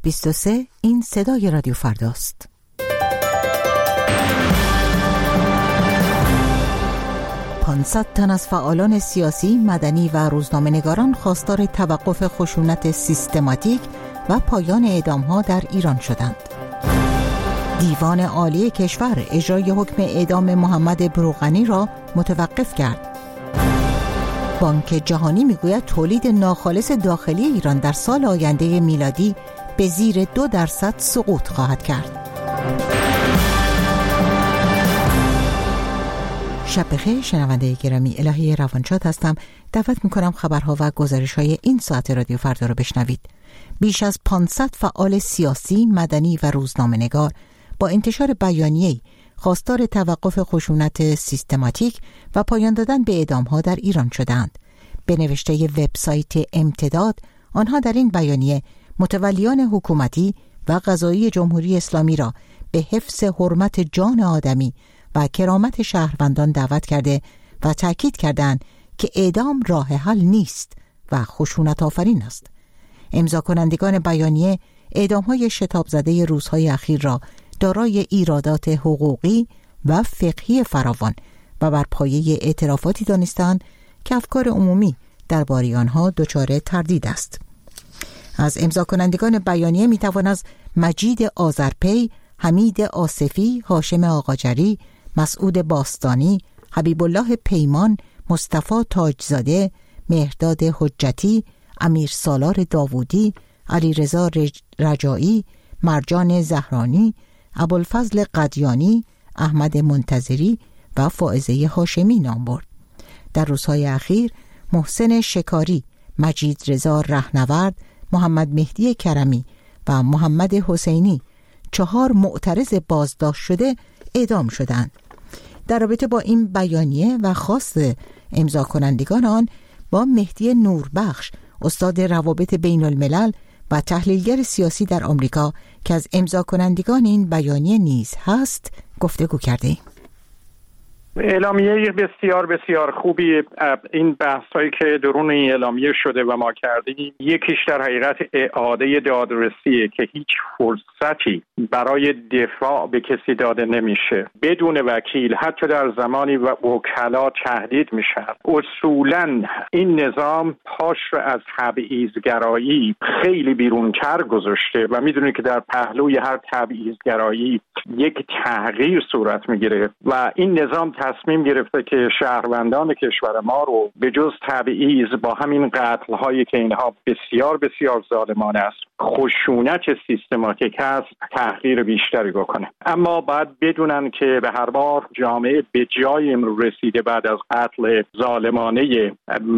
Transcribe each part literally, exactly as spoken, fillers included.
بیست و سه این صدای رادیو فرداست. پانصد تن از فعالان سیاسی، مدنی و روزنامه‌نگاران خواستار توقف خشونت سیستماتیک و پایان اعدام‌ها در ایران شدند. دیوان عالی کشور اجرای حکم اعدام محمد بروغنی را متوقف کرد. بانک جهانی میگوید تولید ناخالص داخلی ایران در سال آینده میلادی به زیر دو درصد سقوط خواهد کرد. شب بخیر شنونده گرامی، الهی روانشاد هستم. دعوت میکنم خبرها و گزارش‌های این ساعت رادیو فردا را بشنوید. بیش از پانصد فعال سیاسی، مدنی و روزنامه‌نگار با انتشار بیانیه‌ای خواستار توقف خشونت سیستماتیک و پایان دادن به اعدام‌ها در ایران شدند. به نوشته وبسایت امتداد، آنها در این بیانیه متولیان حکومتی و قضایی جمهوری اسلامی را به حفظ حرمت جان آدمی و کرامت شهروندان دعوت کرده و تأکید کردند که اعدام راه حل نیست و خشونت آفرین است. امضا کنندگان بیانیه اعدام‌های شتاب زده روزهای اخیر را دارای ایرادات حقوقی و فقهی فراوان و بر پایه اعترافاتی دانستند که افکار عمومی درباره آنها دچار تردید است. از امضا کنندگان بیانیه میتوان از مجید آذرپی، حمید آصفی، هاشم آقاجری، مسعود باستانی، حبیب الله پیمان، مصطفی تاجزاده، مهرداد حجتی، امیر سالار داوودی، علیرضا رجایی، مرجان زهرانی، ابوالفضل قدیانی، احمد منتظری و فائزه هاشمی نام برد. در روزهای اخیر محسن شکاری، مجید رضا رهنورد، محمد مهدی کرمی و محمد حسینی، چهار معترض بازداشت شده اعدام شدند. در رابطه با این بیانیه و خواست امضا کنندگان آن با مهدی نوربخش، استاد روابط بین الملل و تحلیلگر سیاسی در آمریکا که از امضا کنندگان این بیانیه نیز هست گفتگو کرده. اعلامیه بسیار بسیار خوبی. این بحثایی که درون این اعلامیه شده و ما کردیم، یکیش در حقیقت اعاده دادرسیه که هیچ فرصتی برای دفاع به کسی داده نمیشه بدون وکیل، حتی در زمانی و وکلا تهدید میشن. اصولا این نظام پاش رو از تبعیض‌گرایی خیلی بیرونتر گذاشته و میدونید که در پهلوی هر تبعیض‌گرایی یک تغییر صورت میگیره و این نظام تصمیم گرفته که شهروندان کشور ما رو به جز تبعیض با همین قتل‌هایی که اینها بسیار بسیار ظالمانه است، خشونت سیستماتیک است، تحقیر بیشتری بکنه. اما باید بدونن که به هر بار جامعه به جای امروز رسیده بعد از قتل ظالمانه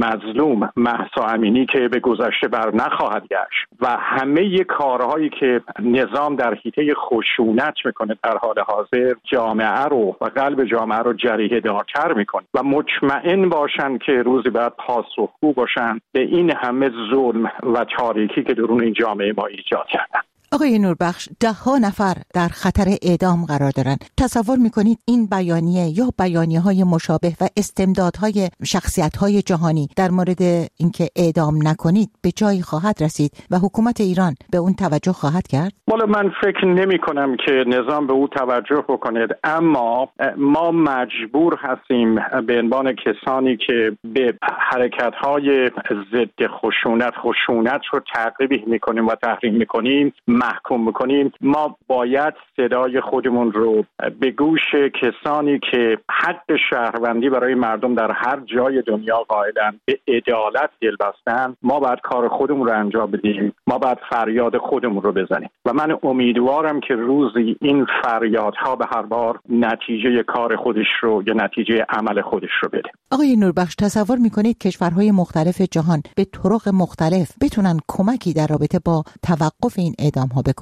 مظلوم مهسا امینی که به گذشته بر نخواهد گشت و همه کارهایی که نظام در حیطه خشونت میکنه در حال حاضر جامعه رو و قلب جامعه رو جریحه دارتر میکنه و مطمئن باشن که روزی بعد پاسخگو باشن به این همه ظلم و تاریکی که درون این جامعه ما ایجاد کردن. آقای نوربخش، ده ها نفر در خطر اعدام قرار دارند. تصور میکنید این بیانیه یا بیانیه های مشابه و استمدادهای شخصیت های جهانی در مورد اینکه اعدام نکنید به جایی خواهد رسید و حکومت ایران به اون توجه خواهد کرد؟ والا من فکر نمی کنم که نظام به اون توجه بکنه، اما ما مجبور هستیم به عنوان کسانی که به حرکت های ضد خشونت خشونت رو تعقیب میکنیم و تحریم میکنیم محکوم میکنیم. ما باید صدای خودمون رو به گوش کسانی که حق شهروندی برای مردم در هر جای دنیا قائلن، به عدالت دل بستن، ما باید کار خودمون رو انجام بدیم، ما باید فریاد خودمون رو بزنیم و من امیدوارم که روزی این فریادها به هر بار نتیجه کار خودش رو یا نتیجه عمل خودش رو بده. آقای نوربخش، تصور میکنید کشورهای مختلف جهان به طرق مختلف بتونن کمکی در رابطه با توقف این اعدام ها بکنن؟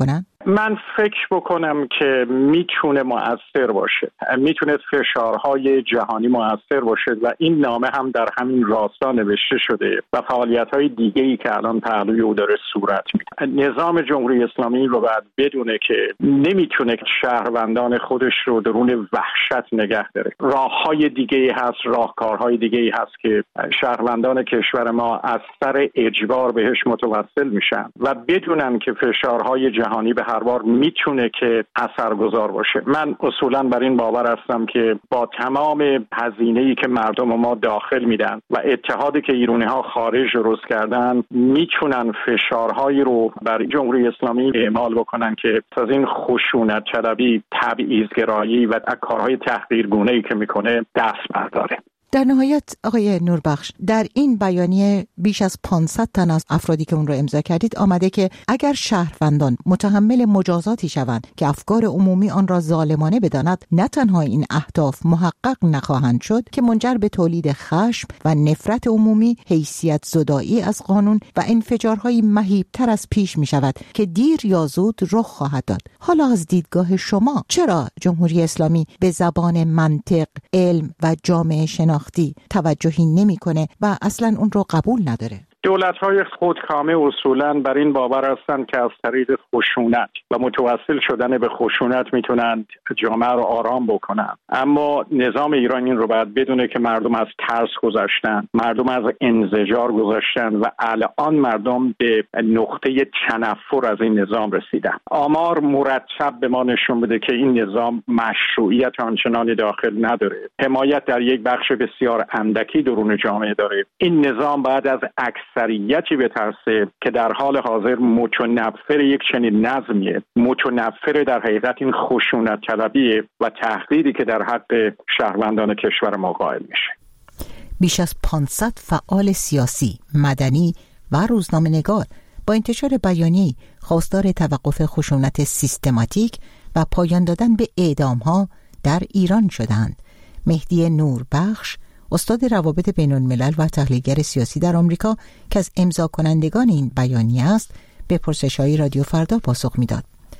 من فکر بکنم که میتونه مؤثر باشه، میتونه فشارهای جهانی مؤثر باشه و این نامه هم در همین راستا نوشته شده و فعالیت‌های دیگه‌ای که الان پهلوی او داره صورت میده. نظام جمهوری اسلامی رو باید بدونه که نمیتونه شهروندان خودش رو درون وحشت نگه داره. راه‌های دیگه‌ای هست، راهکارهای دیگه‌ای هست که شهروندان کشور ما از سر اجبار بهش متوسل میشن و بدونن که فشارهای جهانی به هر بار میتونه که اثرگذار باشه. من اصولاً بر این باور هستم که با تمام هزینه‌ای که مردم ما داخل میدن و اتحادی که ایرانی‌ها خارج درست کردن میتونن فشارهایی رو بر جمهوری اسلامی اعمال بکنن که از این خشونت طلبی، تبعیض‌گرایی و کارهای تحقیرگونه‌ای که میکنه دست برداره. در نهایت آقای نوربخش، در این بیانیه بیش از پانصد تن از افرادی که اون رو امضا کردید آمده که اگر شهروندان متحمل مجازاتی شوند که افکار عمومی آن را ظالمانه بداند، نه تنها این اهداف محقق نخواهند شد که منجر به تولید خشم و نفرت عمومی، حیثیت زدایی از قانون و انفجارهای مهیبتر از پیش می شود که دیر یا زود رخ خواهد داد. حالا از دیدگاه شما چرا جمهوری اسلامی به زبان منطق، علم و جامعه شناختی توجهی نمیکنه و اصلا اون رو قبول نداره؟ دولت‌های خودکامه اصولاً بر این باور هستند که از طریق خشونت و متوسل شدن به خشونت میتونند جامعه رو آرام بکنن. اما نظام ایران این رو باید بدونه که مردم از ترس گذشتن، مردم از انزجار گذشتن و الان مردم به نقطه تنفر از این نظام رسیدن. آمار مرتب به ما نشون بده که این نظام مشروعیت آنچنانی داخل نداره. حمایت در یک بخش بسیار اندکی درون جامعه داره. این نظام باید از اکثریتی بترسه که در حال حاضر متنفر یک چنین نظمیه، متنفر در حقیقت این خشونت طلبیه و تهدیدی که در حق شهروندان کشور ما قائل میشه. بیش از پانصد فعال سیاسی، مدنی و روزنامه‌نگار با انتشار بیانیه‌ای خواستار توقف خشونت سیستماتیک و پایان دادن به اعدام‌ها در ایران شدند. مهدی نوربخش، استاد روابط بین الملل و تحلیلگر سیاسی در آمریکا که از امضا کنندگان این بیانیه است، به پرسش‌های رادیو فردا پاسخ میداد.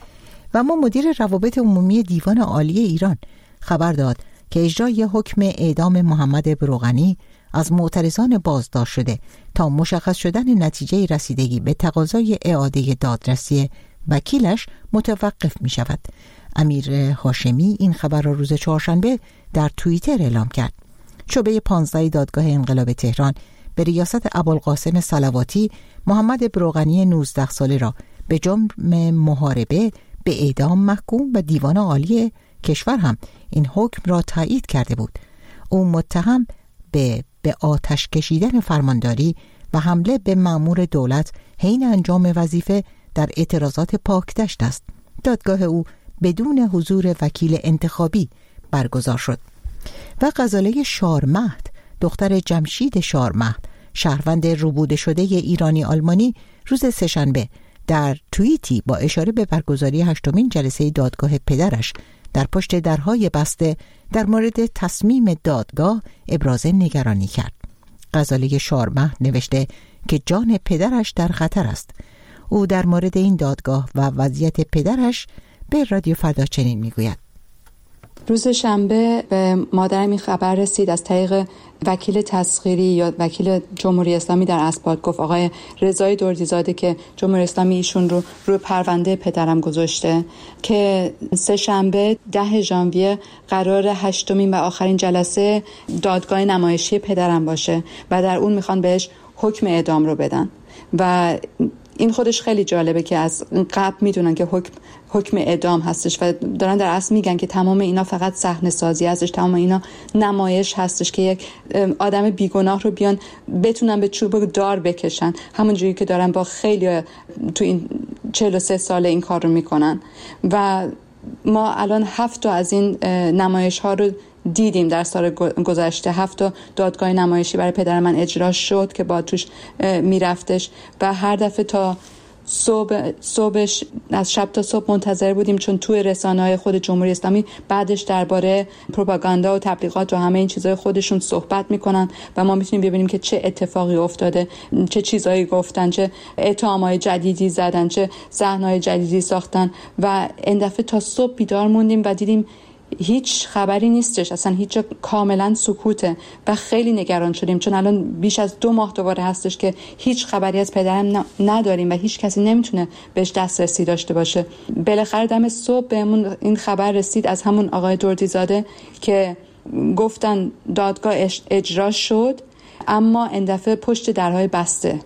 و ما مدیر روابط عمومی دیوان عالی ایران خبر داد که اجرای حکم اعدام محمد بروغنی از معترضان بازداشت شده تا مشخص شدن نتیجه رسیدگی به تقاضای اعاده دادرسی وکیلش متوقف می شود. امیر هاشمی این خبر را روز چهارشنبه در توییتر اعلام کرد. شعبه پانزده دادگاه انقلاب تهران به ریاست ابوالقاسم صلواتی محمد بروغنی نوزده ساله را به جرم محاربه به اعدام محکوم و دیوان عالی کشور هم این حکم را تایید کرده بود. او متهم به به آتش کشیدن فرمانداری و حمله به مأمور دولت حین انجام وظیفه در اعتراضات پاکدشت است. دادگاه او بدون حضور وکیل انتخابی برگزار شد. و غزاله شارمهد، دختر جمشید شارمهد، شهروند روبوده شده ایرانی آلمانی، روز سه‌شنبه در توییتی با اشاره به برگزاری هشتمین جلسه دادگاه پدرش در پشت درهای بسته در مورد تصمیم دادگاه ابراز نگرانی کرد. غزاله شارمهد نوشته که جان پدرش در خطر است. او در مورد این دادگاه و وضعیت پدرش به رادیو فردا چنین میگوید: روز شنبه به مادرم این خبر رسید از طریق وکیل تسخیری یا وکیل جمهوری اسلامی در اسباد. گفت آقای رضای دردیزاده که جمهوری اسلامی ایشون رو روی پرونده پدرم گذاشته که سه شنبه ده ژانویه قرار هشتمین و آخرین جلسه دادگاه نمایشی پدرم باشه و در اون میخوان بهش حکم اعدام رو بدن. و این خودش خیلی جالبه که از قبل میدونن که حکم حکم اعدام هستش و دارن در اصل میگن که تمام اینا فقط صحنه سازی هستش، تمام اینا نمایش هستش که یک آدم بیگناه رو بیان بتونن به چوب دار بکشن، همونجوری که دارن با خیلی تو این چهل و سه ساله این کار رو میکنن. و ما الان هفت تا از این نمایش ها رو دیدیم در سال گذشته. هفت تا دادگاه نمایشی برای پدر من اجرا شد که با توش میرفتش و هر دفعه تا صبح صبحش از شب تا صبح منتظر بودیم، چون توی رسانه‌های خود جمهوری اسلامی بعدش درباره پروپاگاندا و تبلیغات و همه این چیزهای خودشون صحبت میکنن و ما میتونیم ببینیم که چه اتفاقی افتاده، چه چیزایی گفتن، چه اتهامات جدیدی زدن، چه صحنه‌های جدیدی ساختن و این دفعه تا صبح بیدار موندیم و دیدیم هیچ خبری نیستش، اصلا هیچ جا کاملا سکوته و خیلی نگران شدیم، چون الان بیش از دو ماه دوباره هستش که هیچ خبری از پدرم نداریم و هیچ کسی نمیتونه بهش دسترسی داشته باشه. بالاخره دم صبح بهمون این خبر رسید از همون آقای دردیزاده که گفتن دادگاه اجرا شد، اما این دفعه پشت درهای بسته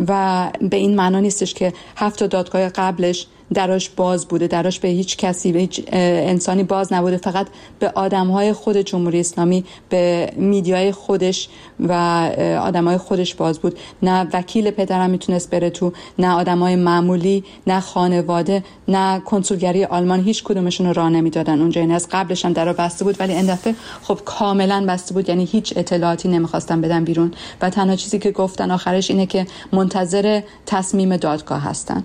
و به این معنا نیستش که هفت دادگاه قبلش دراش باز بوده، دراش به هیچ کسی، به هیچ انسانی باز نبوده، فقط به آدمهای خود جمهوری اسلامی، به میدیای خودش و آدمهای خودش باز بود. نه وکیل پدرم میتونست بره تو، نه آدمهای معمولی، نه خانواده، نه کنسولگری آلمان، هیچ کدومشون رو راه نمیدادن اونجا. این از قبلش هم درا بسته بود، ولی این دفعه خب کاملا بسته بود، یعنی هیچ اطلاعاتی نمیخواستن بدن بیرون و تنها چیزی که گفتن آخرش اینه که منتظر تصمیم دادگاه هستن.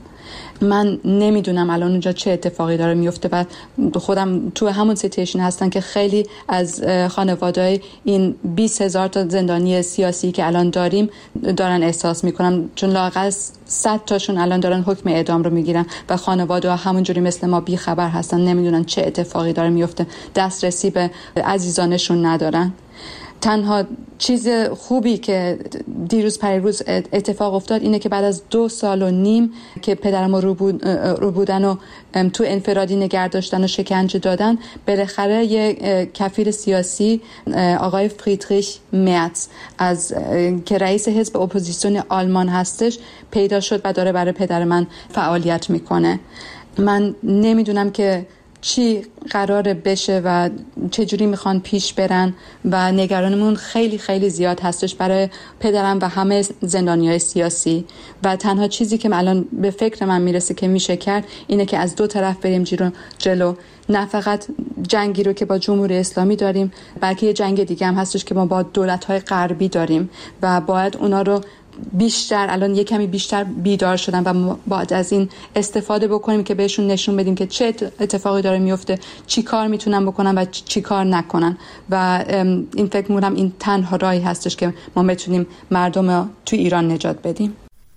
من نمیدونم الان اونجا چه اتفاقی داره میفته و خودم تو همون سیچویشن هستن که خیلی از خانواده‌های این بیست هزار تا زندانی سیاسی که الان داریم دارن احساس میکنم، چون لااقل صد تاشون الان دارن حکم اعدام رو میگیرن و خانواده ها همونجوری مثل ما بی خبر هستن، نمیدونن چه اتفاقی داره میفته، دسترسی به عزیزانشون ندارن. تنها چیز خوبی که دیروز پریروز اتفاق افتاد اینه که بعد از دو سال و نیم که پدرم رو, بود، رو بودن و تو انفرادی نگه داشتن و شکنجه دادن، بالاخره یه کفیل سیاسی آقای فریدریش مرتز از که رئیس حزب اپوزیسیون آلمان هستش پیدا شد و داره برای پدر من فعالیت میکنه. من نمیدونم که چی قراره بشه و چجوری میخوان پیش برن و نگرانمون خیلی خیلی زیاد هستش برای پدرم و همه زندانیای سیاسی و تنها چیزی که الان به فکر من میرسه که میشه کرد اینه که از دو طرف بریم جلو، نه فقط جنگی رو که با جمهوری اسلامی داریم، بلکه یه جنگ دیگه هم هستش که ما با دولت‌های غربی داریم و باید اونا رو بیشتر الان یه کمی بیشتر بیدار شدن و باید از این استفاده بکنیم که بهشون نشون بدیم که چه اتفاقی داره میفته، چی کار میتونن بکنن و چی کار نکنن و این فکر می‌کنم این تنها راهی هستش که ما بتونیم مردم تو ایران نجات بدیم.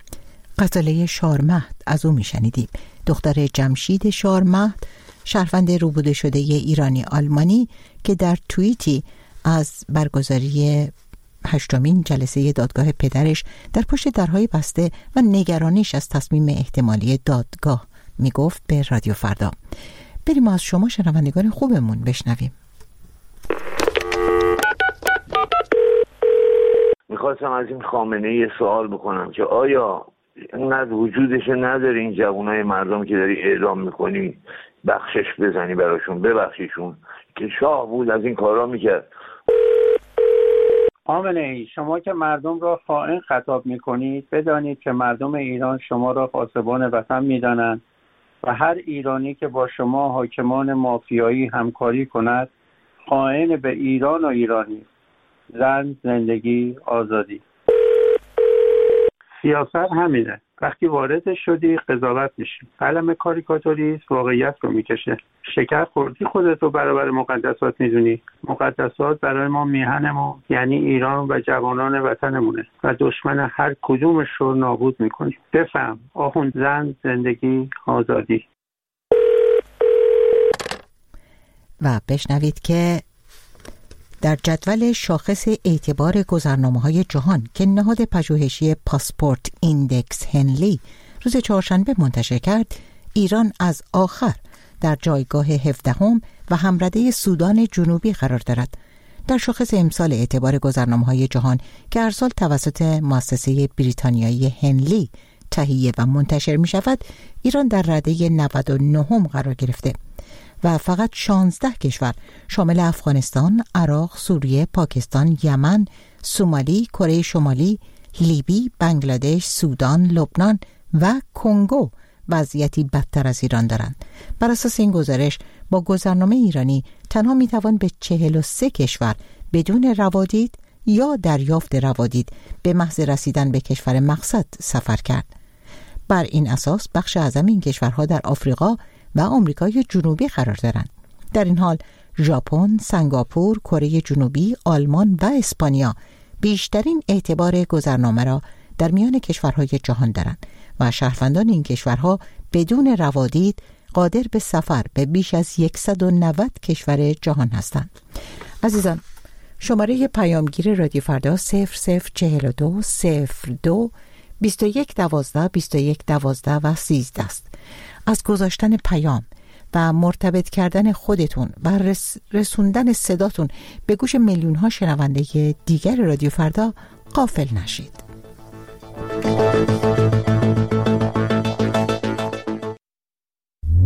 غزاله شارمهد از او میشنیدیم، دختر جمشید شارمهد، شهروند روبوده شده ایرانی آلمانی که در توییتی از برگزاری هشتمین جلسه دادگاه پدرش در پشت درهای بسته و نگرانیش از تصمیم احتمالی دادگاه میگفت به رادیو فردا. بریم از شما شنوندگان خوبمون بشنویم. میخواستم از این خامنه یه سوال بکنم که آیا اینقدر وجودش نداره این جوانای مردم که داری اعدام میکنی بخشش بزنی براشون، ببخشیشون که شاه بود از این کارا میکرد. خامنه ای، شما که مردم را خائن خطاب میکنید بدانید که مردم ایران شما را پاسبان وطن میدانند و هر ایرانی که با شما حاکمان مافیایی همکاری کند خائن به ایران و ایرانی. زن، زندگی، آزادی. سیاست همینه، وقتی وارد شدی قضاوت میشی. قلم کاریکاتوریست واقعیت رو میکشه. شکر خوردی خودت رو برابر مقدسات میدونی. مقدسات برای ما میهنمون یعنی ایران و جوانان وطنمونه و دشمن هر کدومش رو نابود میکنی. بفهم آخوند، زن، زندگی، آزادی. و بشنوید که در جدول شاخص اعتبار گذرنامه‌های جهان که نهاد پژوهشی پاسپورت ایندکس هنلی روز چهارشنبه منتشر کرد، ایران از آخر در جایگاه هفدهم و همرده سودان جنوبی قرار دارد. در شاخص امسال اعتبار گذرنامه‌های جهان که هر سال توسط مؤسسه بریتانیایی هنلی تهیه و منتشر می شود، ایران در رده نود و نهم قرار گرفته و فقط شانزده کشور شامل افغانستان، عراق، سوریه، پاکستان، یمن، سومالی، کره شمالی، لیبی، بنگلادش، سودان، لبنان و کنگو وضعیتی بدتر از ایران دارند. بر اساس این گزارش با گذرنامه ایرانی تنها میتوان به چهل و سه کشور بدون روادید یا دریافت روادید به محض رسیدن به کشور مقصد سفر کرد. بر این اساس بخش اعظم این کشورها در آفریقا و آمریکای جنوبی قرار دارند. در این حال ژاپن، سنگاپور، کره جنوبی، آلمان و اسپانیا بیشترین اعتبار گذرنامه را در میان کشورهای جهان دارند و شهروندان این کشورها بدون روادید قادر به سفر به بیش از صد و نود کشور جهان هستند. عزیزان، شماره پیامگیر رادیو فردا صفر صفر چهل و دو صفر دو بیست و یک دوازده بیست و یک دوازده و سیزده است. از گذاشتن پیام و مرتبط کردن خودتون و رس رسوندن صداتون به گوش میلیون ها شنونده دیگر رادیو فردا غافل نشید.